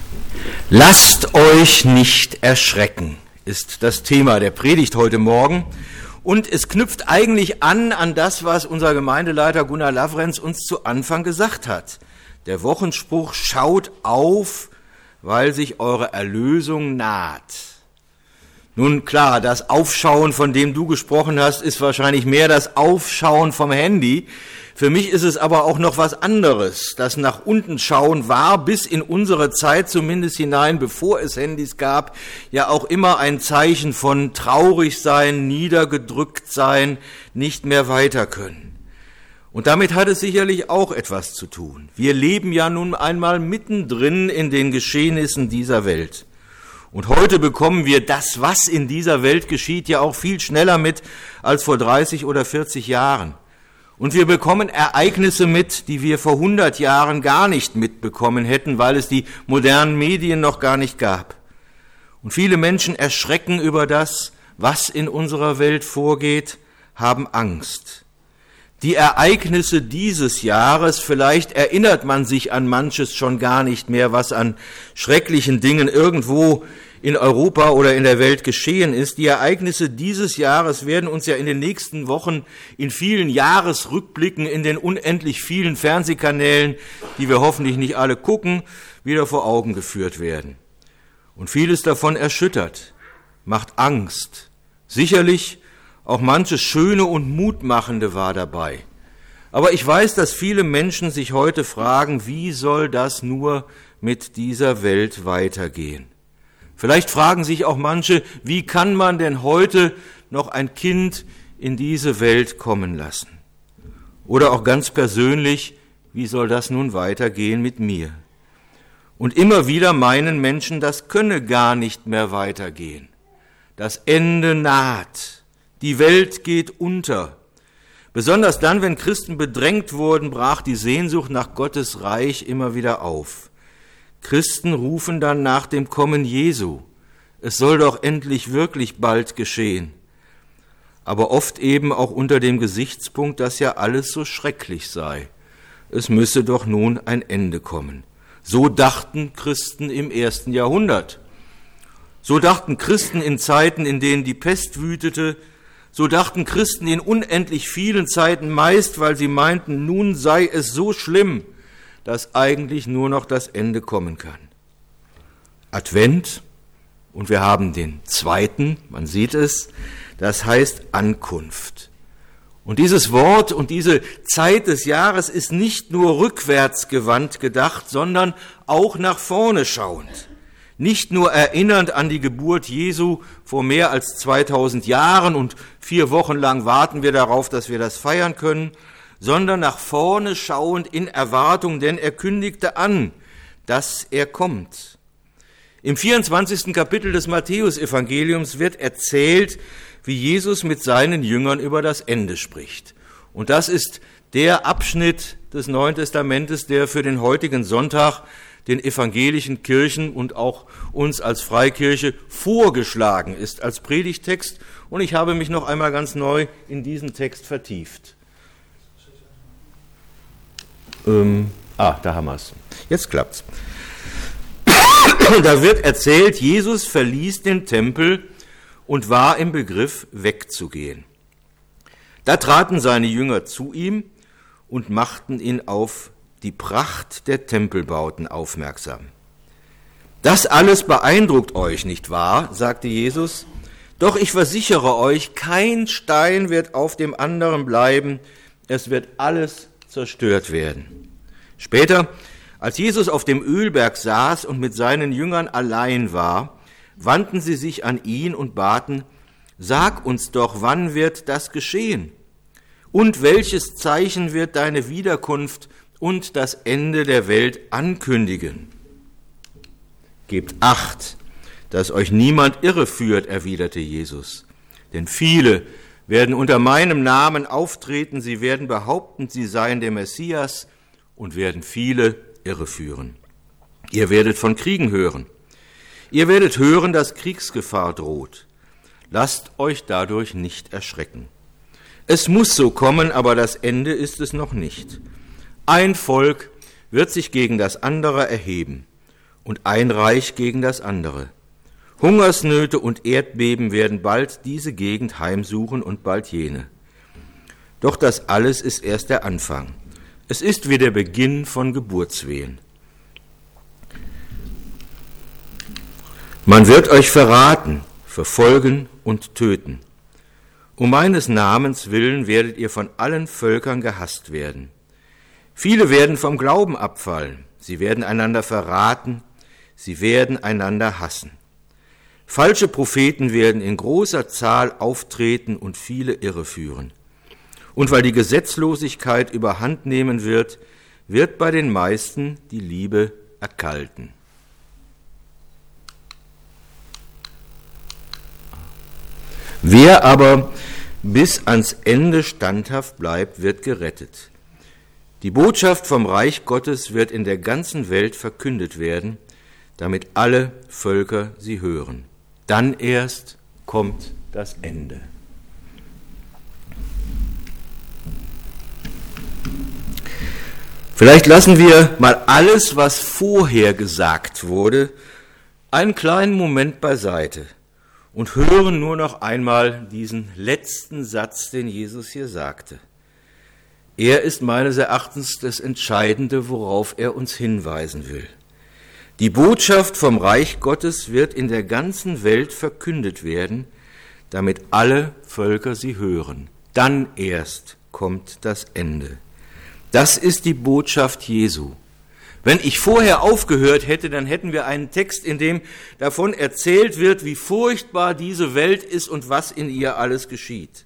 Lasst euch nicht erschrecken, ist das Thema der Predigt heute Morgen. Und es knüpft eigentlich an das, was unser Gemeindeleiter Gunnar Lavrenz uns zu Anfang gesagt hat. Der Wochenspruch: Schaut auf, weil sich eure Erlösung naht. Nun klar, das Aufschauen, von dem du gesprochen hast, ist wahrscheinlich mehr das Aufschauen vom Handy. Für mich ist es aber auch noch was anderes. Das nach unten schauen war bis in unsere Zeit zumindest hinein, bevor es Handys gab, ja auch immer ein Zeichen von traurig sein, niedergedrückt sein, nicht mehr weiter können. Und damit hat es sicherlich auch etwas zu tun. Wir leben ja nun einmal mittendrin in den Geschehnissen dieser Welt. Und heute bekommen wir das, was in dieser Welt geschieht, ja auch viel schneller mit als vor 30 oder 40 Jahren. Und wir bekommen Ereignisse mit, die wir vor 100 Jahren gar nicht mitbekommen hätten, weil es die modernen Medien noch gar nicht gab. Und viele Menschen erschrecken über das, was in unserer Welt vorgeht, haben Angst. Die Ereignisse dieses Jahres, vielleicht erinnert man sich an manches schon gar nicht mehr, was an schrecklichen Dingen irgendwo in Europa oder in der Welt geschehen ist. Die Ereignisse dieses Jahres werden uns ja in den nächsten Wochen in vielen Jahresrückblicken in den unendlich vielen Fernsehkanälen, die wir hoffentlich nicht alle gucken, wieder vor Augen geführt werden. Und vieles davon erschüttert, macht Angst. Sicherlich auch manches Schöne und Mutmachende war dabei. Aber ich weiß, dass viele Menschen sich heute fragen, wie soll das nur mit dieser Welt weitergehen? Vielleicht fragen sich auch manche, wie kann man denn heute noch ein Kind in diese Welt kommen lassen? Oder auch ganz persönlich, wie soll das nun weitergehen mit mir? Und immer wieder meinen Menschen, das könne gar nicht mehr weitergehen. Das Ende naht, die Welt geht unter. Besonders dann, wenn Christen bedrängt wurden, brach die Sehnsucht nach Gottes Reich immer wieder auf. Christen rufen dann nach dem Kommen Jesu. Es soll doch endlich wirklich bald geschehen. Aber oft eben auch unter dem Gesichtspunkt, dass ja alles so schrecklich sei. Es müsse doch nun ein Ende kommen. So dachten Christen im 1. Jahrhundert. So dachten Christen in Zeiten, in denen die Pest wütete. So dachten Christen in unendlich vielen Zeiten, meist weil sie meinten, nun sei es so schlimm, dass eigentlich nur noch das Ende kommen kann. Advent, und wir haben den zweiten, man sieht es, das heißt Ankunft. Und dieses Wort und diese Zeit des Jahres ist nicht nur rückwärts gewandt gedacht, sondern auch nach vorne schauend. Nicht nur erinnernd an die Geburt Jesu vor mehr als 2000 Jahren und 4 Wochen lang warten wir darauf, dass wir das feiern können, sondern nach vorne schauend in Erwartung, denn er kündigte an, dass er kommt. Im 24. Kapitel des Matthäus-Evangeliums wird erzählt, wie Jesus mit seinen Jüngern über das Ende spricht. Und das ist der Abschnitt des Neuen Testamentes, der für den heutigen Sonntag den evangelischen Kirchen und auch uns als Freikirche vorgeschlagen ist als Predigttext. Und ich habe mich noch einmal ganz neu in diesen Text vertieft. Da haben wir es. Jetzt klappt's. Da wird erzählt, Jesus verließ den Tempel und war im Begriff, wegzugehen. Da traten seine Jünger zu ihm und machten ihn auf die Pracht der Tempelbauten aufmerksam. Das alles beeindruckt euch, nicht wahr? Sagte Jesus. Doch ich versichere euch, kein Stein wird auf dem anderen bleiben, es wird alles zerstört werden. Später, als Jesus auf dem Ölberg saß und mit seinen Jüngern allein war, wandten sie sich an ihn und baten, sag uns doch, wann wird das geschehen? Und welches Zeichen wird deine Wiederkunft und das Ende der Welt ankündigen? Gebt Acht, dass euch niemand irreführt, erwiderte Jesus. Denn viele werden unter meinem Namen auftreten, sie werden behaupten, sie seien der Messias und werden viele irreführen. Ihr werdet von Kriegen hören. Ihr werdet hören, dass Kriegsgefahr droht. Lasst euch dadurch nicht erschrecken. Es muss so kommen, aber das Ende ist es noch nicht. Ein Volk wird sich gegen das andere erheben und ein Reich gegen das andere. Hungersnöte und Erdbeben werden bald diese Gegend heimsuchen und bald jene. Doch das alles ist erst der Anfang. Es ist wie der Beginn von Geburtswehen. Man wird euch verraten, verfolgen und töten. Um meines Namens willen werdet ihr von allen Völkern gehasst werden. Viele werden vom Glauben abfallen. Sie werden einander verraten. Sie werden einander hassen. Falsche Propheten werden in großer Zahl auftreten und viele irreführen. Und weil die Gesetzlosigkeit überhand nehmen wird, wird bei den meisten die Liebe erkalten. Wer aber bis ans Ende standhaft bleibt, wird gerettet. Die Botschaft vom Reich Gottes wird in der ganzen Welt verkündet werden, damit alle Völker sie hören. Dann erst kommt das Ende. Vielleicht lassen wir mal alles, was vorher gesagt wurde, einen kleinen Moment beiseite und hören nur noch einmal diesen letzten Satz, den Jesus hier sagte. Er ist meines Erachtens das Entscheidende, worauf er uns hinweisen will. Die Botschaft vom Reich Gottes wird in der ganzen Welt verkündet werden, damit alle Völker sie hören. Dann erst kommt das Ende. Das ist die Botschaft Jesu. Wenn ich vorher aufgehört hätte, dann hätten wir einen Text, in dem davon erzählt wird, wie furchtbar diese Welt ist und was in ihr alles geschieht.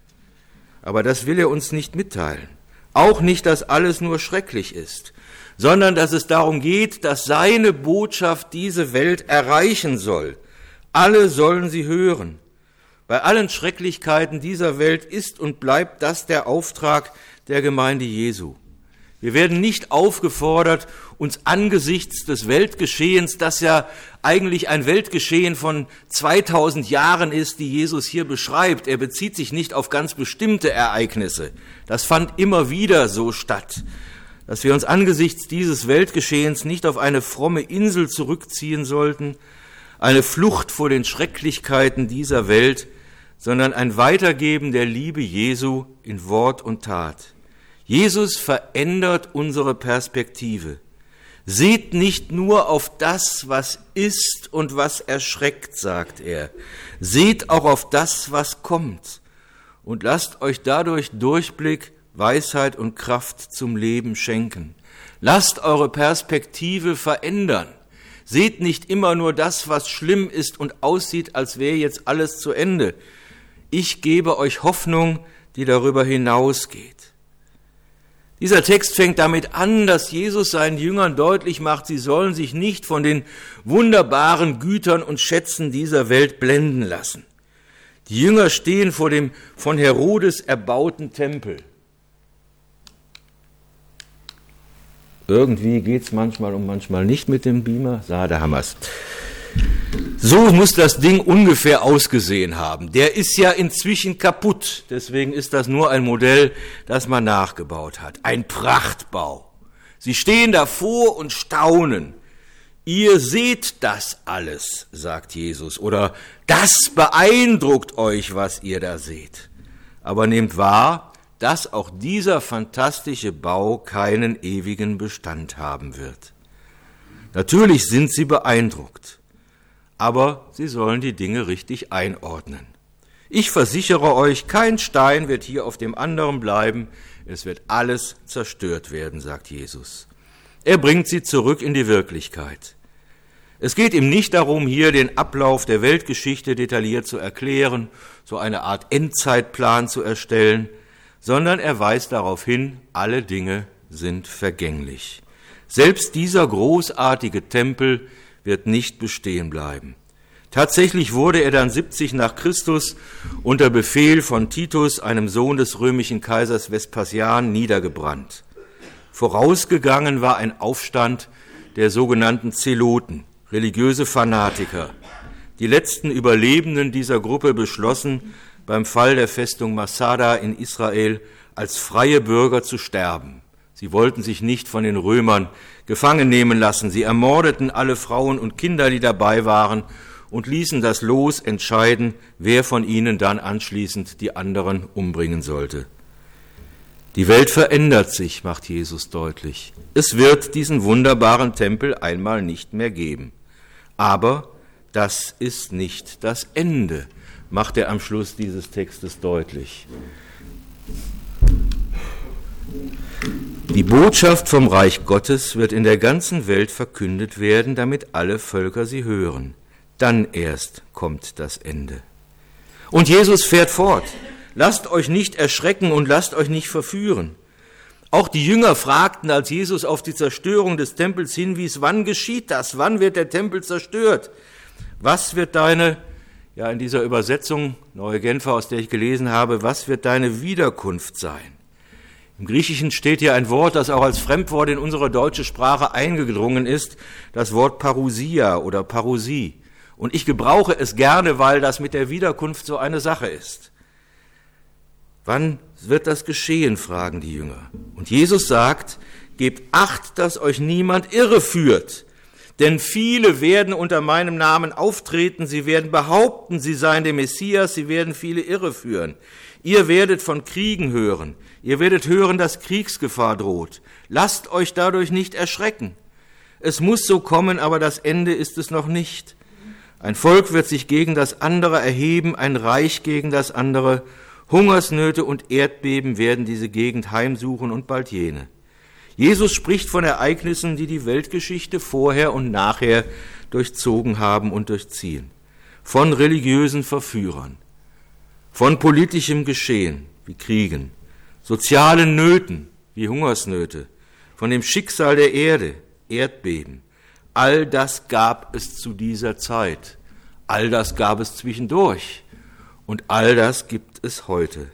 Aber das will er uns nicht mitteilen. Auch nicht, dass alles nur schrecklich ist, sondern dass es darum geht, dass seine Botschaft diese Welt erreichen soll. Alle sollen sie hören. Bei allen Schrecklichkeiten dieser Welt ist und bleibt das der Auftrag der Gemeinde Jesu. Wir werden nicht aufgefordert, uns angesichts des Weltgeschehens, das ja eigentlich ein Weltgeschehen von 2000 Jahren ist, die Jesus hier beschreibt. Er bezieht sich nicht auf ganz bestimmte Ereignisse. Das fand immer wieder so statt, dass wir uns angesichts dieses Weltgeschehens nicht auf eine fromme Insel zurückziehen sollten, eine Flucht vor den Schrecklichkeiten dieser Welt, sondern ein Weitergeben der Liebe Jesu in Wort und Tat. Jesus verändert unsere Perspektive. Seht nicht nur auf das, was ist und was erschreckt, sagt er. Seht auch auf das, was kommt. Und lasst euch dadurch Durchblick, Weisheit und Kraft zum Leben schenken. Lasst eure Perspektive verändern. Seht nicht immer nur das, was schlimm ist und aussieht, als wäre jetzt alles zu Ende. Ich gebe euch Hoffnung, die darüber hinausgeht. Dieser Text fängt damit an, dass Jesus seinen Jüngern deutlich macht, sie sollen sich nicht von den wunderbaren Gütern und Schätzen dieser Welt blenden lassen. Die Jünger stehen vor dem von Herodes erbauten Tempel. Irgendwie geht's manchmal und manchmal nicht mit dem Beamer. Da haben wir's. So muss das Ding ungefähr ausgesehen haben. Der ist ja inzwischen kaputt, deswegen ist das nur ein Modell, das man nachgebaut hat. Ein Prachtbau. Sie stehen davor und staunen. Ihr seht das alles, sagt Jesus, oder das beeindruckt euch, was ihr da seht. Aber nehmt wahr, dass auch dieser fantastische Bau keinen ewigen Bestand haben wird. Natürlich sind sie beeindruckt. Aber sie sollen die Dinge richtig einordnen. Ich versichere euch, kein Stein wird hier auf dem anderen bleiben, es wird alles zerstört werden, sagt Jesus. Er bringt sie zurück in die Wirklichkeit. Es geht ihm nicht darum, hier den Ablauf der Weltgeschichte detailliert zu erklären, so eine Art Endzeitplan zu erstellen, sondern er weist darauf hin, alle Dinge sind vergänglich. Selbst dieser großartige Tempel wird nicht bestehen bleiben. Tatsächlich wurde er dann 70 nach Christus unter Befehl von Titus, einem Sohn des römischen Kaisers Vespasian, niedergebrannt. Vorausgegangen war ein Aufstand der sogenannten Zeloten, religiöse Fanatiker. Die letzten Überlebenden dieser Gruppe beschlossen, beim Fall der Festung Masada in Israel als freie Bürger zu sterben. Sie wollten sich nicht von den Römern gefangen nehmen lassen. Sie ermordeten alle Frauen und Kinder, die dabei waren, und ließen das Los entscheiden, wer von ihnen dann anschließend die anderen umbringen sollte. Die Welt verändert sich, macht Jesus deutlich. Es wird diesen wunderbaren Tempel einmal nicht mehr geben. Aber das ist nicht das Ende, macht er am Schluss dieses Textes deutlich. Die Botschaft vom Reich Gottes wird in der ganzen Welt verkündet werden, damit alle Völker sie hören. Dann erst kommt das Ende. Und Jesus fährt fort. Lasst euch nicht erschrecken und lasst euch nicht verführen. Auch die Jünger fragten, als Jesus auf die Zerstörung des Tempels hinwies, wann geschieht das? Wann wird der Tempel zerstört? Was wird deine, in dieser Übersetzung, Neue Genfer, aus der ich gelesen habe, was wird deine Wiederkunft sein? Im Griechischen steht hier ein Wort, das auch als Fremdwort in unsere deutsche Sprache eingedrungen ist, das Wort Parousia oder Parousie. Und ich gebrauche es gerne, weil das mit der Wiederkunft so eine Sache ist. Wann wird das geschehen, fragen die Jünger. Und Jesus sagt, gebt Acht, dass euch niemand irreführt. Denn viele werden unter meinem Namen auftreten, sie werden behaupten, sie seien der Messias, sie werden viele irreführen. Ihr werdet von Kriegen hören, ihr werdet hören, dass Kriegsgefahr droht. Lasst euch dadurch nicht erschrecken. Es muss so kommen, aber das Ende ist es noch nicht. Ein Volk wird sich gegen das andere erheben, ein Reich gegen das andere. Hungersnöte und Erdbeben werden diese Gegend heimsuchen und bald jene. Jesus spricht von Ereignissen, die die Weltgeschichte vorher und nachher durchzogen haben und durchziehen. Von religiösen Verführern, von politischem Geschehen wie Kriegen, sozialen Nöten wie Hungersnöte, von dem Schicksal der Erde, Erdbeben. All das gab es zu dieser Zeit. All das gab es zwischendurch. Und all das gibt es heute.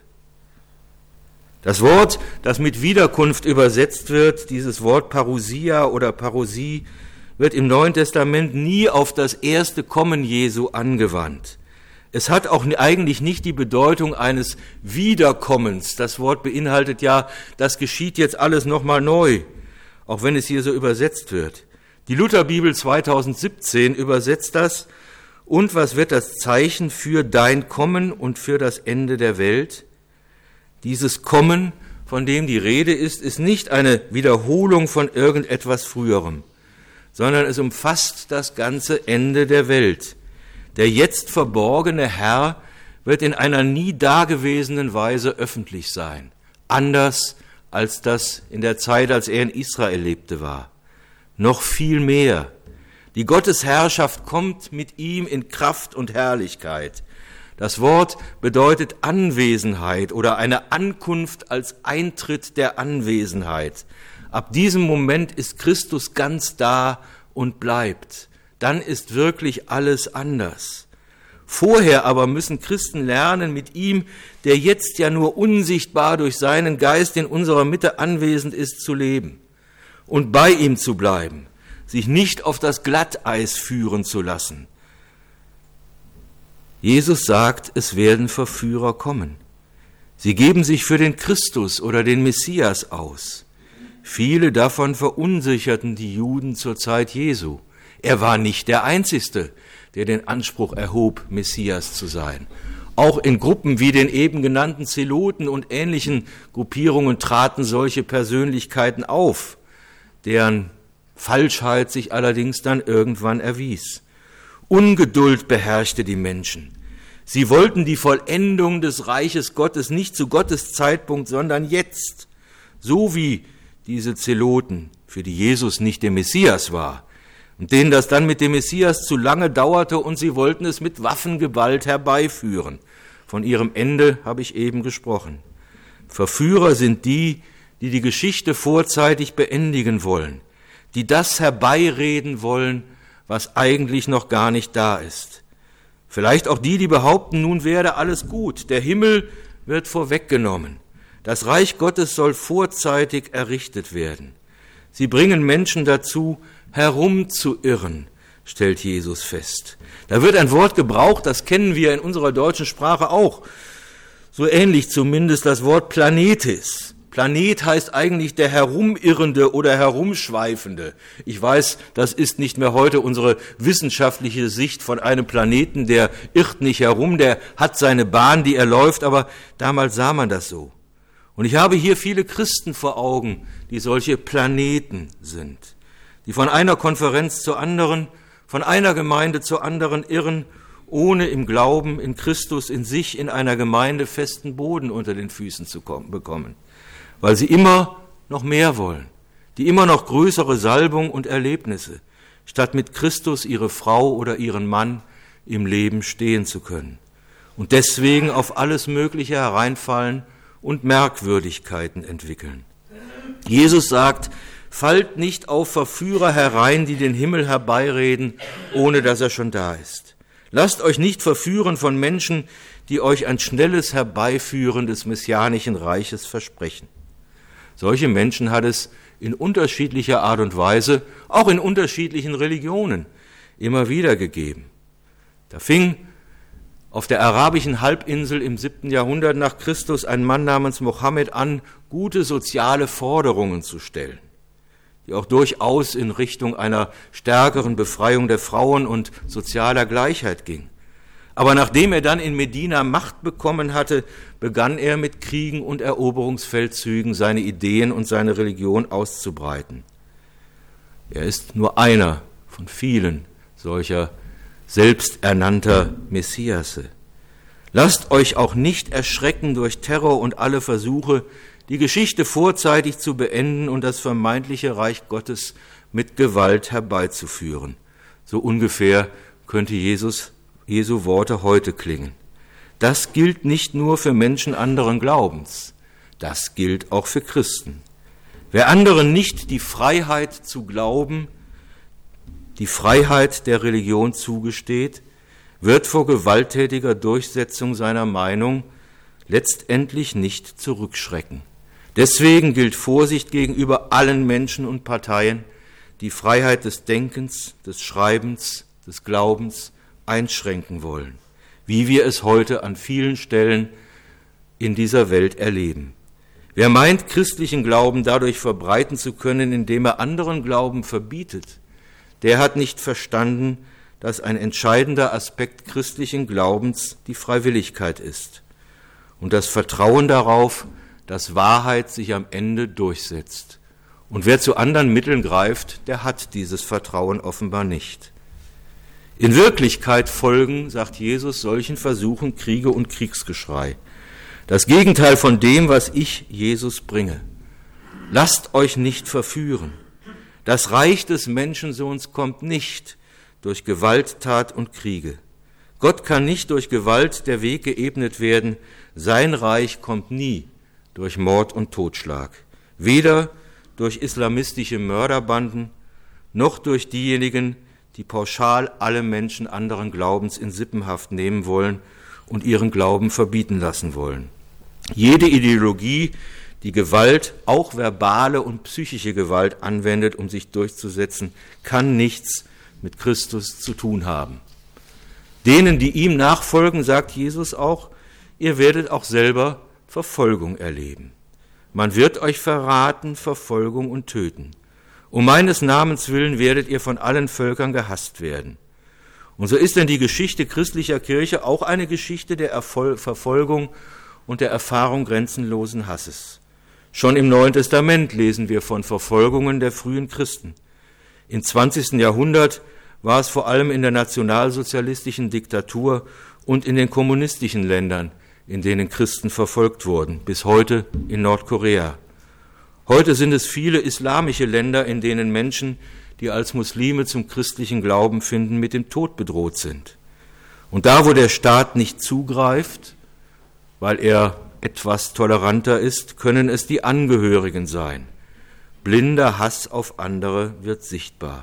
Das Wort, das mit Wiederkunft übersetzt wird, dieses Wort Parousia oder Parousie, wird im Neuen Testament nie auf das erste Kommen Jesu angewandt. Es hat auch eigentlich nicht die Bedeutung eines Wiederkommens. Das Wort beinhaltet ja, das geschieht jetzt alles nochmal neu, auch wenn es hier so übersetzt wird. Die Lutherbibel 2017 übersetzt das: Und was wird das Zeichen für dein Kommen und für das Ende der Welt? Dieses Kommen, von dem die Rede ist nicht eine Wiederholung von irgendetwas Früherem, sondern es umfasst das ganze Ende der Welt. Der jetzt verborgene Herr wird in einer nie dagewesenen Weise öffentlich sein, anders als das in der Zeit, als er in Israel lebte, war. Noch viel mehr. Die Gottesherrschaft kommt mit ihm in Kraft und Herrlichkeit. Das Wort bedeutet Anwesenheit oder eine Ankunft als Eintritt der Anwesenheit. Ab diesem Moment ist Christus ganz da und bleibt. Dann ist wirklich alles anders. Vorher aber müssen Christen lernen, mit ihm, der jetzt ja nur unsichtbar durch seinen Geist in unserer Mitte anwesend ist, zu leben und bei ihm zu bleiben, sich nicht auf das Glatteis führen zu lassen. Jesus sagt, es werden Verführer kommen. Sie geben sich für den Christus oder den Messias aus. Viele davon verunsicherten die Juden zur Zeit Jesu. Er war nicht der Einzige, der den Anspruch erhob, Messias zu sein. Auch in Gruppen wie den eben genannten Zeloten und ähnlichen Gruppierungen traten solche Persönlichkeiten auf, deren Falschheit sich allerdings dann irgendwann erwies. Ungeduld beherrschte die Menschen. Sie wollten die Vollendung des Reiches Gottes nicht zu Gottes Zeitpunkt, sondern jetzt. So wie diese Zeloten, für die Jesus nicht der Messias war, und denen das dann mit dem Messias zu lange dauerte und sie wollten es mit Waffengewalt herbeiführen. Von ihrem Ende habe ich eben gesprochen. Verführer sind die, die die Geschichte vorzeitig beendigen wollen, die das herbeireden wollen, was eigentlich noch gar nicht da ist. Vielleicht auch die, die behaupten, nun werde alles gut, der Himmel wird vorweggenommen. Das Reich Gottes soll vorzeitig errichtet werden. Sie bringen Menschen dazu, herumzuirren, stellt Jesus fest. Da wird ein Wort gebraucht, das kennen wir in unserer deutschen Sprache auch, so ähnlich zumindest, das Wort Planetes. Planet heißt eigentlich der Herumirrende oder Herumschweifende. Ich weiß, das ist nicht mehr heute unsere wissenschaftliche Sicht von einem Planeten, der irrt nicht herum, der hat seine Bahn, die er läuft, aber damals sah man das so. Und ich habe hier viele Christen vor Augen, die solche Planeten sind, die von einer Konferenz zur anderen, von einer Gemeinde zur anderen irren, ohne im Glauben in Christus in sich in einer Gemeinde festen Boden unter den Füßen zu bekommen, weil sie immer noch mehr wollen, die immer noch größere Salbung und Erlebnisse, statt mit Christus ihre Frau oder ihren Mann im Leben stehen zu können und deswegen auf alles Mögliche hereinfallen und Merkwürdigkeiten entwickeln. Jesus sagt, fallt nicht auf Verführer herein, die den Himmel herbeireden, ohne dass er schon da ist. Lasst euch nicht verführen von Menschen, die euch ein schnelles Herbeiführen des messianischen Reiches versprechen. Solche Menschen hat es in unterschiedlicher Art und Weise, auch in unterschiedlichen Religionen, immer wieder gegeben. Da fing auf der arabischen Halbinsel im 7. Jahrhundert nach Christus ein Mann namens Mohammed an, gute soziale Forderungen zu stellen, die auch durchaus in Richtung einer stärkeren Befreiung der Frauen und sozialer Gleichheit ging. Aber nachdem er dann in Medina Macht bekommen hatte, begann er mit Kriegen und Eroberungsfeldzügen seine Ideen und seine Religion auszubreiten. Er ist nur einer von vielen solcher selbsternannter Messiasse. Lasst euch auch nicht erschrecken durch Terror und alle Versuche, die Geschichte vorzeitig zu beenden und das vermeintliche Reich Gottes mit Gewalt herbeizuführen. So ungefähr könnte Jesu Worte heute klingen. Das gilt nicht nur für Menschen anderen Glaubens, das gilt auch für Christen. Wer anderen nicht die Freiheit zu glauben, die Freiheit der Religion zugesteht, wird vor gewalttätiger Durchsetzung seiner Meinung letztendlich nicht zurückschrecken. Deswegen gilt Vorsicht gegenüber allen Menschen und Parteien, die Freiheit des Denkens, des Schreibens, des Glaubens einschränken wollen, wie wir es heute an vielen Stellen in dieser Welt erleben. Wer meint, christlichen Glauben dadurch verbreiten zu können, indem er anderen Glauben verbietet, der hat nicht verstanden, dass ein entscheidender Aspekt christlichen Glaubens die Freiwilligkeit ist und das Vertrauen darauf, dass Wahrheit sich am Ende durchsetzt. Und wer zu anderen Mitteln greift, der hat dieses Vertrauen offenbar nicht. In Wirklichkeit folgen, sagt Jesus, solchen Versuchen Kriege und Kriegsgeschrei. Das Gegenteil von dem, was ich, Jesus, bringe. Lasst euch nicht verführen. Das Reich des Menschensohns kommt nicht durch Gewalttat und Kriege. Gott kann nicht durch Gewalt der Weg geebnet werden. Sein Reich kommt nie durch Mord und Totschlag. Weder durch islamistische Mörderbanden, noch durch diejenigen, die pauschal alle Menschen anderen Glaubens in Sippenhaft nehmen wollen und ihren Glauben verbieten lassen wollen. Jede Ideologie, die Gewalt, auch verbale und psychische Gewalt anwendet, um sich durchzusetzen, kann nichts mit Christus zu tun haben. Denen, die ihm nachfolgen, sagt Jesus auch, ihr werdet auch selber Verfolgung erleben. Man wird euch verraten, Verfolgung und töten. Um meines Namens willen werdet ihr von allen Völkern gehasst werden. Und so ist denn die Geschichte christlicher Kirche auch eine Geschichte der Verfolgung und der Erfahrung grenzenlosen Hasses. Schon im Neuen Testament lesen wir von Verfolgungen der frühen Christen. Im 20. Jahrhundert war es vor allem in der nationalsozialistischen Diktatur und in den kommunistischen Ländern, in denen Christen verfolgt wurden, bis heute in Nordkorea. Heute sind es viele islamische Länder, in denen Menschen, die als Muslime zum christlichen Glauben finden, mit dem Tod bedroht sind. Und da, wo der Staat nicht zugreift, weil er etwas toleranter ist, können es die Angehörigen sein. Blinder Hass auf andere wird sichtbar.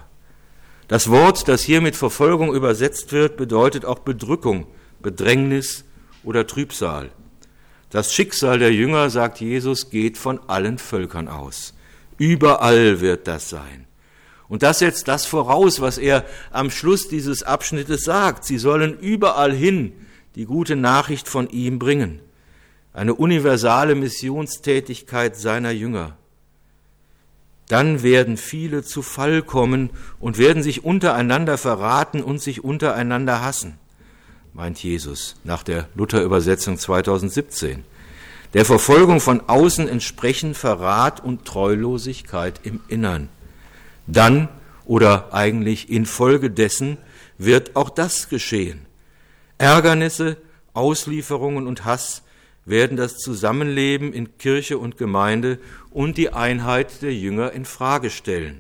Das Wort, das hier mit Verfolgung übersetzt wird, bedeutet auch Bedrückung, Bedrängnis oder Trübsal. Das Schicksal der Jünger, sagt Jesus, geht von allen Völkern aus. Überall wird das sein. Und das setzt das voraus, was er am Schluss dieses Abschnittes sagt. Sie sollen überall hin die gute Nachricht von ihm bringen. eine universale Missionstätigkeit seiner Jünger. Dann werden viele zu Fall kommen und werden sich untereinander verraten und sich untereinander hassen, meint Jesus nach der Luther-Übersetzung 2017. Der Verfolgung von außen entsprechen Verrat und Treulosigkeit im Innern. Dann oder eigentlich infolgedessen wird auch das geschehen. Ärgernisse, Auslieferungen und Hass werden das Zusammenleben in Kirche und Gemeinde und die Einheit der Jünger in Frage stellen.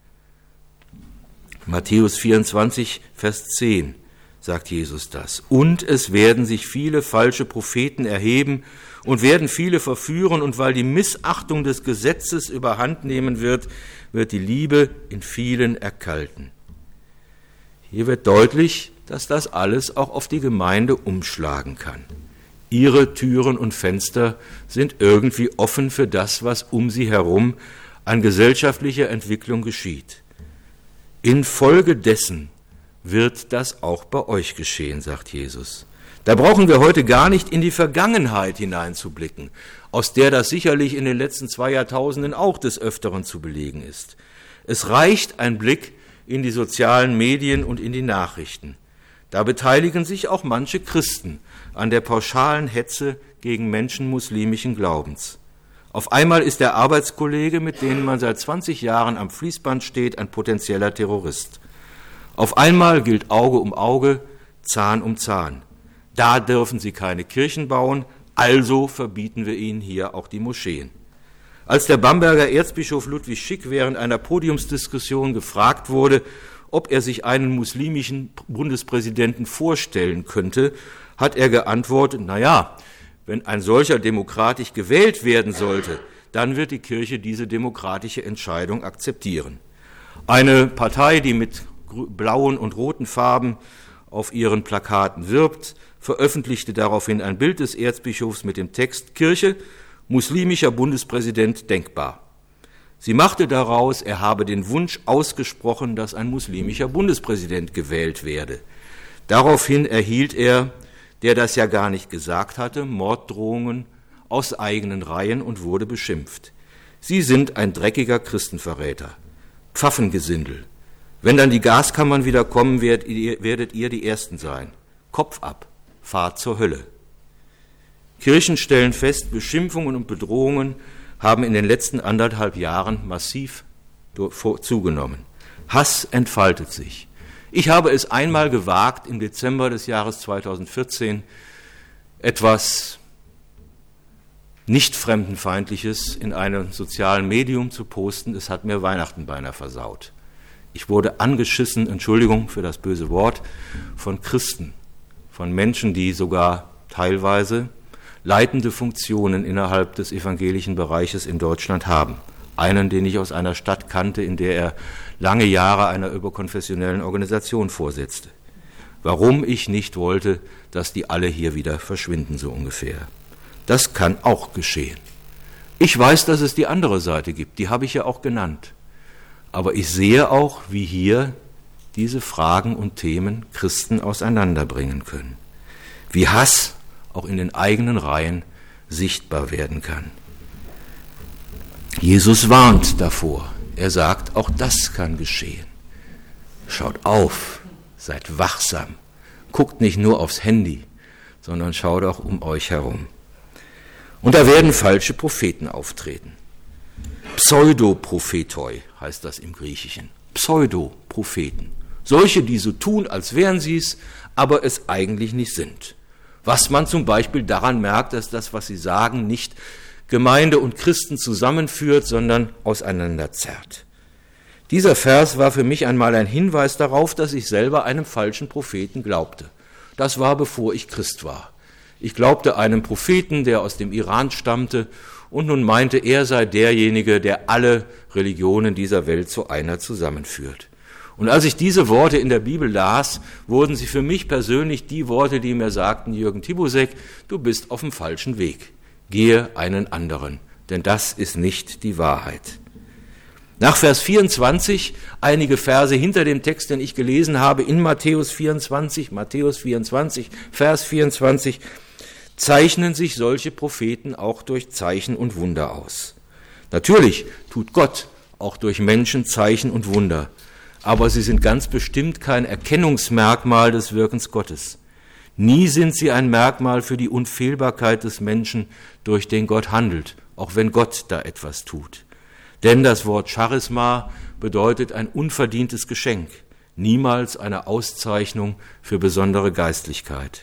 Matthäus 24, Vers 10 sagt Jesus das. Und es werden sich viele falsche Propheten erheben und werden viele verführen, und weil die Missachtung des Gesetzes überhand nehmen wird, wird die Liebe in vielen erkalten. Hier wird deutlich, dass das alles auch auf die Gemeinde umschlagen kann. Ihre Türen und Fenster sind irgendwie offen für das, was um sie herum an gesellschaftlicher Entwicklung geschieht. Infolgedessen wird das auch bei euch geschehen, sagt Jesus. Da brauchen wir heute gar nicht in die Vergangenheit hineinzublicken, aus der das sicherlich in den letzten 2 Jahrtausenden auch des Öfteren zu belegen ist. Es reicht ein Blick in die sozialen Medien und in die Nachrichten. Da beteiligen sich auch manche Christen an der pauschalen Hetze gegen Menschen muslimischen Glaubens. Auf einmal ist der Arbeitskollege, mit dem man seit 20 Jahren am Fließband steht, ein potenzieller Terrorist. Auf einmal gilt Auge um Auge, Zahn um Zahn. Da dürfen sie keine Kirchen bauen, also verbieten wir ihnen hier auch die Moscheen. Als der Bamberger Erzbischof Ludwig Schick während einer Podiumsdiskussion gefragt wurde, ob er sich einen muslimischen Bundespräsidenten vorstellen könnte, hat er geantwortet, wenn ein solcher demokratisch gewählt werden sollte, dann wird die Kirche diese demokratische Entscheidung akzeptieren. Eine Partei, die mit blauen und roten Farben auf ihren Plakaten wirbt, veröffentlichte daraufhin ein Bild des Erzbischofs mit dem Text Kirche, muslimischer Bundespräsident denkbar. Sie machte daraus, er habe den Wunsch ausgesprochen, dass ein muslimischer Bundespräsident gewählt werde. Daraufhin erhielt er, der das ja gar nicht gesagt hatte, Morddrohungen aus eigenen Reihen und wurde beschimpft. Sie sind ein dreckiger Christenverräter, Pfaffengesindel. Wenn dann die Gaskammern wieder kommen, werdet ihr die Ersten sein. Kopf ab, fahrt zur Hölle. Kirchen stellen fest, Beschimpfungen und Bedrohungen haben in den letzten 1,5 Jahren massiv zugenommen. Hass entfaltet sich. Ich habe es einmal gewagt, im Dezember des Jahres 2014 etwas nicht Fremdenfeindliches in einem sozialen Medium zu posten. Es hat mir Weihnachten beinahe versaut. Ich wurde angeschissen, Entschuldigung für das böse Wort, von Christen, von Menschen, die sogar teilweise leitende Funktionen innerhalb des evangelischen Bereiches in Deutschland haben. Einen, den ich aus einer Stadt kannte, in der er lange Jahre einer überkonfessionellen Organisation vorsitzte. Warum ich nicht wollte, dass die alle hier wieder verschwinden, so ungefähr. Das kann auch geschehen. Ich weiß, dass es die andere Seite gibt, die habe ich ja auch genannt. Aber ich sehe auch, wie hier diese Fragen und Themen Christen auseinanderbringen können. Wie Hass auch in den eigenen Reihen sichtbar werden kann. Jesus warnt davor. Er sagt, auch das kann geschehen. Schaut auf, seid wachsam. Guckt nicht nur aufs Handy, sondern schaut auch um euch herum. Und da werden falsche Propheten auftreten. Pseudoprophetoi heißt das im Griechischen. Pseudopropheten. Solche, die so tun, als wären sie es, aber es eigentlich nicht sind. Was man zum Beispiel daran merkt, dass das, was sie sagen, nicht Gemeinde und Christen zusammenführt, sondern auseinanderzerrt. Dieser Vers war für mich einmal ein Hinweis darauf, dass ich selber einem falschen Propheten glaubte. Das war, bevor ich Christ war. Ich glaubte einem Propheten, der aus dem Iran stammte und nun meinte, er sei derjenige, der alle Religionen dieser Welt zu einer zusammenführt. Und als ich diese Worte in der Bibel las, wurden sie für mich persönlich die Worte, die mir sagten, Jürgen Tibusek, du bist auf dem falschen Weg. Gehe einen anderen, denn das ist nicht die Wahrheit. Nach Vers 24, einige Verse hinter dem Text, den ich gelesen habe, in Matthäus 24, Vers 24, zeichnen sich solche Propheten auch durch Zeichen und Wunder aus. Natürlich tut Gott auch durch Menschen Zeichen und Wunder, aber sie sind ganz bestimmt kein Erkennungsmerkmal des Wirkens Gottes. Nie sind sie ein Merkmal für die Unfehlbarkeit des Menschen, durch den Gott handelt, auch wenn Gott da etwas tut. Denn das Wort Charisma bedeutet ein unverdientes Geschenk, niemals eine Auszeichnung für besondere Geistlichkeit.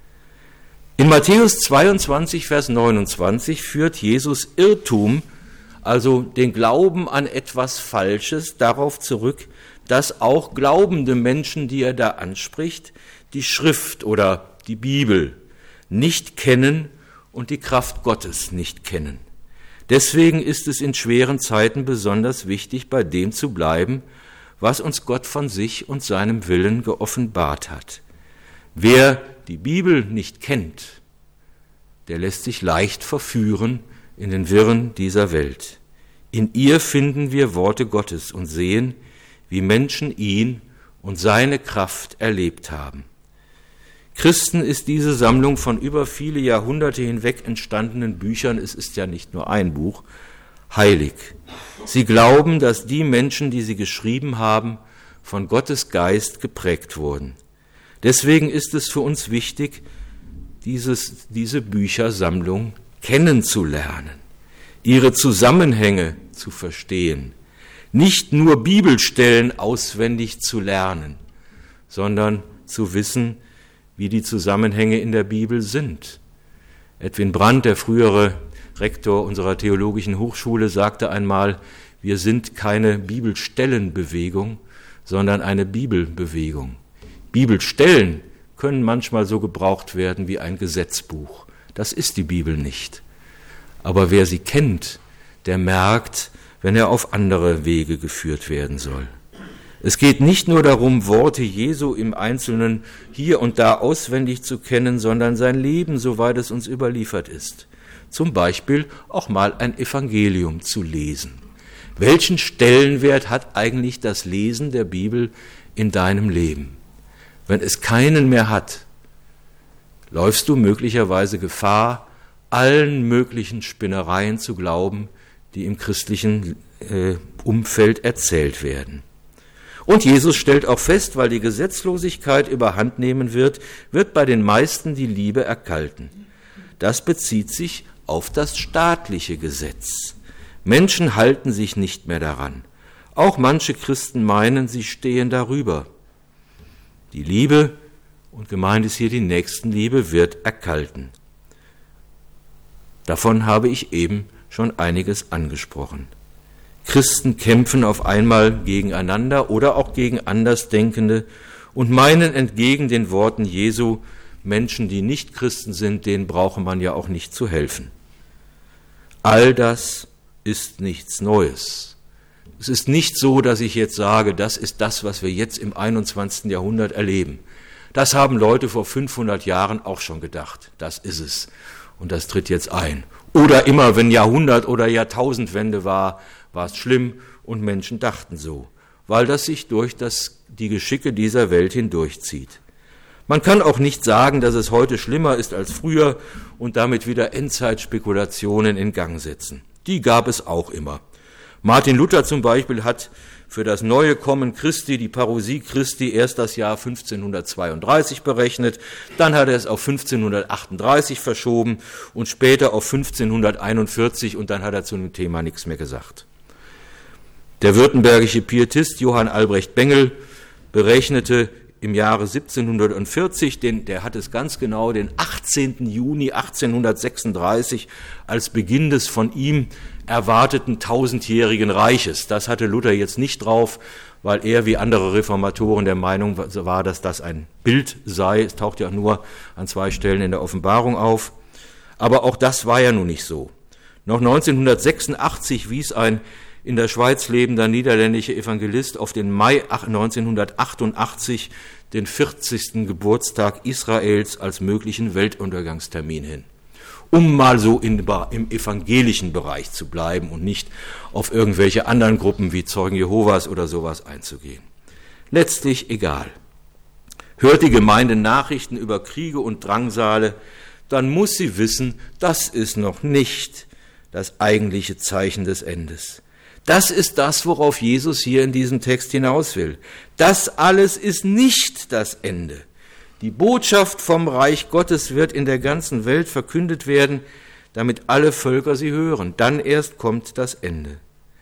In Matthäus 22, Vers 29 führt Jesus Irrtum, also den Glauben an etwas Falsches, darauf zurück, dass auch glaubende Menschen, die er da anspricht, die Schrift oder die Bibel nicht kennen und die Kraft Gottes nicht kennen. Deswegen ist es in schweren Zeiten besonders wichtig, bei dem zu bleiben, was uns Gott von sich und seinem Willen geoffenbart hat. Wer die Bibel nicht kennt, der lässt sich leicht verführen in den Wirren dieser Welt. In ihr finden wir Worte Gottes und sehen, wie Menschen ihn und seine Kraft erlebt haben. Christen ist diese Sammlung von über viele Jahrhunderte hinweg entstandenen Büchern, es ist ja nicht nur ein Buch, heilig. Sie glauben, dass die Menschen, die sie geschrieben haben, von Gottes Geist geprägt wurden. Deswegen ist es für uns wichtig, diese Büchersammlung kennenzulernen, ihre Zusammenhänge zu verstehen, nicht nur Bibelstellen auswendig zu lernen, sondern zu wissen, wie die Zusammenhänge in der Bibel sind. Edwin Brandt, der frühere Rektor unserer Theologischen Hochschule, sagte einmal, wir sind keine Bibelstellenbewegung, sondern eine Bibelbewegung. Bibelstellen können manchmal so gebraucht werden wie ein Gesetzbuch. Das ist die Bibel nicht. Aber wer sie kennt, der merkt, wenn er auf andere Wege geführt werden soll. Es geht nicht nur darum, Worte Jesu im Einzelnen hier und da auswendig zu kennen, sondern sein Leben, soweit es uns überliefert ist. Zum Beispiel auch mal ein Evangelium zu lesen. Welchen Stellenwert hat eigentlich das Lesen der Bibel in deinem Leben? Wenn es keinen mehr hat, läufst du möglicherweise Gefahr, allen möglichen Spinnereien zu glauben, die im christlichen Umfeld erzählt werden. Und Jesus stellt auch fest, weil die Gesetzlosigkeit überhand nehmen wird bei den meisten die Liebe erkalten. Das bezieht sich auf das staatliche Gesetz. Menschen halten sich nicht mehr daran. Auch manche Christen meinen, sie stehen darüber. Die Liebe, und gemeint ist hier die Nächstenliebe, wird erkalten. Davon habe ich eben schon einiges angesprochen. Christen kämpfen auf einmal gegeneinander oder auch gegen Andersdenkende und meinen entgegen den Worten Jesu, Menschen, die nicht Christen sind, denen brauche man ja auch nicht zu helfen. All das ist nichts Neues. Es ist nicht so, dass ich jetzt sage, das ist das, was wir jetzt im 21. Jahrhundert erleben. Das haben Leute vor 500 Jahren auch schon gedacht. Das ist es. Und das tritt jetzt ein. Oder immer, wenn Jahrhundert- oder Jahrtausendwende war es schlimm und Menschen dachten so, weil das sich durch die Geschicke dieser Welt hindurchzieht. Man kann auch nicht sagen, dass es heute schlimmer ist als früher und damit wieder Endzeitspekulationen in Gang setzen. Die gab es auch immer. Martin Luther zum Beispiel hat für das neue Kommen Christi, die Parousie Christi, erst das Jahr 1532 berechnet, dann hat er es auf 1538 verschoben und später auf 1541 und dann hat er zu dem Thema nichts mehr gesagt. Der württembergische Pietist Johann Albrecht Bengel berechnete im Jahre 1740, der hat es ganz genau, den 18. Juni 1836 als Beginn des von ihm erwarteten 1000-jährigen Reiches. Das hatte Luther jetzt nicht drauf, weil er wie andere Reformatoren der Meinung war, dass das ein Bild sei. Es taucht ja nur an 2 Stellen in der Offenbarung auf. Aber auch das war ja nun nicht so. Noch 1986 wies ein in der Schweiz lebender niederländischer Evangelist auf den Mai 1988, den 40. Geburtstag Israels, als möglichen Weltuntergangstermin hin. Um mal so im evangelischen Bereich zu bleiben und nicht auf irgendwelche anderen Gruppen wie Zeugen Jehovas oder sowas einzugehen. Letztlich egal. Hört die Gemeinde Nachrichten über Kriege und Drangsale, dann muss sie wissen, das ist noch nicht das eigentliche Zeichen des Endes. Das ist das, worauf Jesus hier in diesem Text hinaus will. Das alles ist nicht das Ende. Die Botschaft vom Reich Gottes wird in der ganzen Welt verkündet werden, damit alle Völker sie hören. Dann erst kommt das Ende.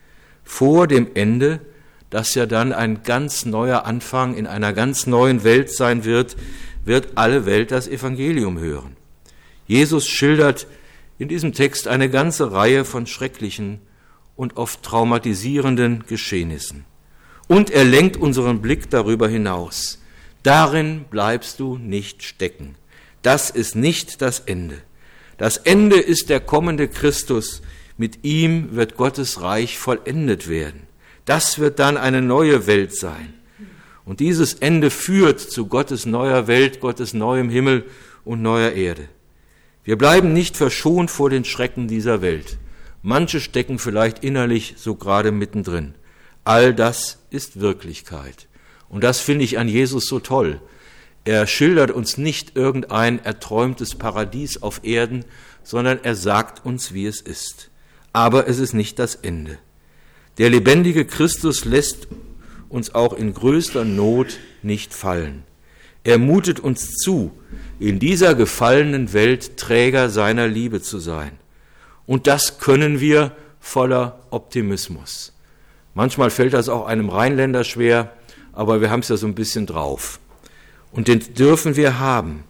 Vor dem Ende, das ja dann ein ganz neuer Anfang in einer ganz neuen Welt sein wird, wird alle Welt das Evangelium hören. Jesus schildert in diesem Text eine ganze Reihe von schrecklichen und oft traumatisierenden Geschehnissen. Und er lenkt unseren Blick darüber hinaus. Darin bleibst du nicht stecken. Das ist nicht das Ende. Das Ende ist der kommende Christus. Mit ihm wird Gottes Reich vollendet werden. Das wird dann eine neue Welt sein. Und dieses Ende führt zu Gottes neuer Welt, Gottes neuem Himmel und neuer Erde. Wir bleiben nicht verschont vor den Schrecken dieser Welt. Manche stecken vielleicht innerlich so gerade mittendrin. All das ist Wirklichkeit. Und das finde ich an Jesus so toll. Er schildert uns nicht irgendein erträumtes Paradies auf Erden, sondern er sagt uns, wie es ist. Aber es ist nicht das Ende. Der lebendige Christus lässt uns auch in größter Not nicht fallen. Er mutet uns zu, in dieser gefallenen Welt Träger seiner Liebe zu sein. Und das können wir voller Optimismus. Manchmal fällt das auch einem Rheinländer schwer, aber wir haben es ja so ein bisschen drauf. Und den dürfen wir haben.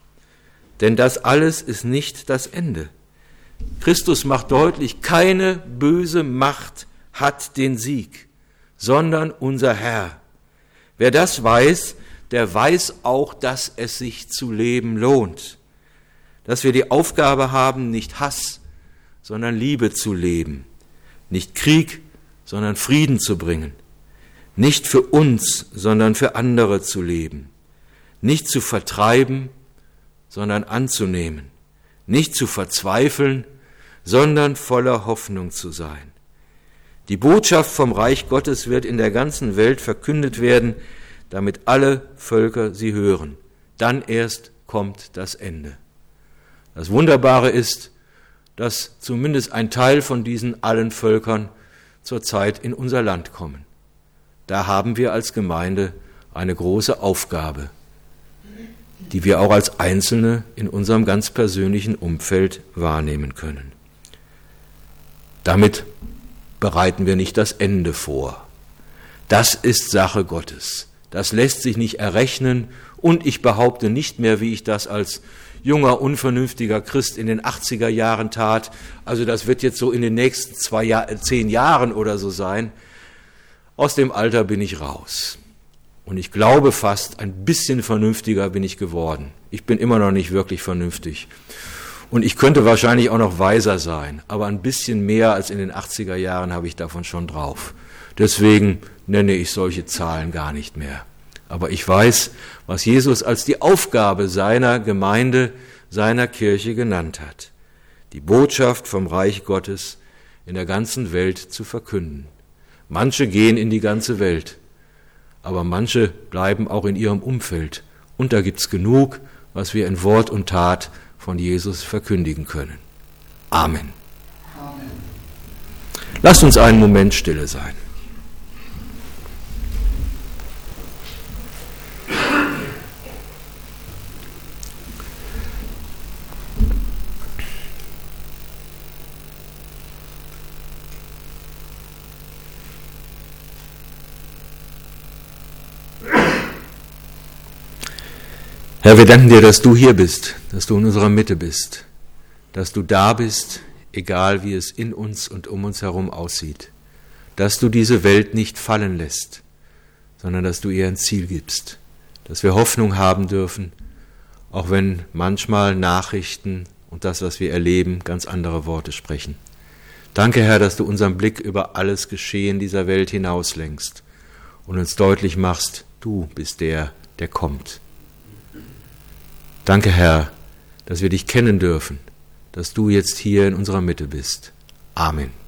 Denn das alles ist nicht das Ende. Christus macht deutlich, keine böse Macht hat den Sieg, sondern unser Herr. Wer das weiß, der weiß auch, dass es sich zu leben lohnt. Dass wir die Aufgabe haben, nicht Hass, sondern Liebe zu leben. Nicht Krieg, sondern Frieden zu bringen. Nicht für uns, sondern für andere zu leben. Nicht zu vertreiben, sondern anzunehmen. Nicht zu verzweifeln, sondern voller Hoffnung zu sein. Die Botschaft vom Reich Gottes wird in der ganzen Welt verkündet werden, damit alle Völker sie hören. Dann erst kommt das Ende. Das Wunderbare ist, dass zumindest ein Teil von diesen allen Völkern zurzeit in unser Land kommen. Da haben wir als Gemeinde eine große Aufgabe, die wir auch als Einzelne in unserem ganz persönlichen Umfeld wahrnehmen können. Damit bereiten wir nicht das Ende vor. Das ist Sache Gottes. Das lässt sich nicht errechnen und ich behaupte nicht mehr, wie ich das als junger, unvernünftiger Christ in den 80er Jahren tat. Also das wird jetzt so in den nächsten 10 Jahren oder so sein. Aus dem Alter bin ich raus. Und ich glaube fast, ein bisschen vernünftiger bin ich geworden. Ich bin immer noch nicht wirklich vernünftig. Und ich könnte wahrscheinlich auch noch weiser sein. Aber ein bisschen mehr als in den 80er Jahren habe ich davon schon drauf. Deswegen nenne ich solche Zahlen gar nicht mehr. Aber ich weiß, was Jesus als die Aufgabe seiner Gemeinde, seiner Kirche genannt hat. Die Botschaft vom Reich Gottes in der ganzen Welt zu verkünden. Manche gehen in die ganze Welt, aber manche bleiben auch in ihrem Umfeld. Und da gibt's genug, was wir in Wort und Tat von Jesus verkündigen können. Amen. Amen. Lasst uns einen Moment stille sein. Herr, wir danken dir, dass du hier bist, dass du in unserer Mitte bist, dass du da bist, egal wie es in uns und um uns herum aussieht, dass du diese Welt nicht fallen lässt, sondern dass du ihr ein Ziel gibst, dass wir Hoffnung haben dürfen, auch wenn manchmal Nachrichten und das, was wir erleben, ganz andere Worte sprechen. Danke, Herr, dass du unseren Blick über alles Geschehen dieser Welt hinauslenkst und uns deutlich machst, du bist der, der kommt. Danke, Herr, dass wir dich kennen dürfen, dass du jetzt hier in unserer Mitte bist. Amen.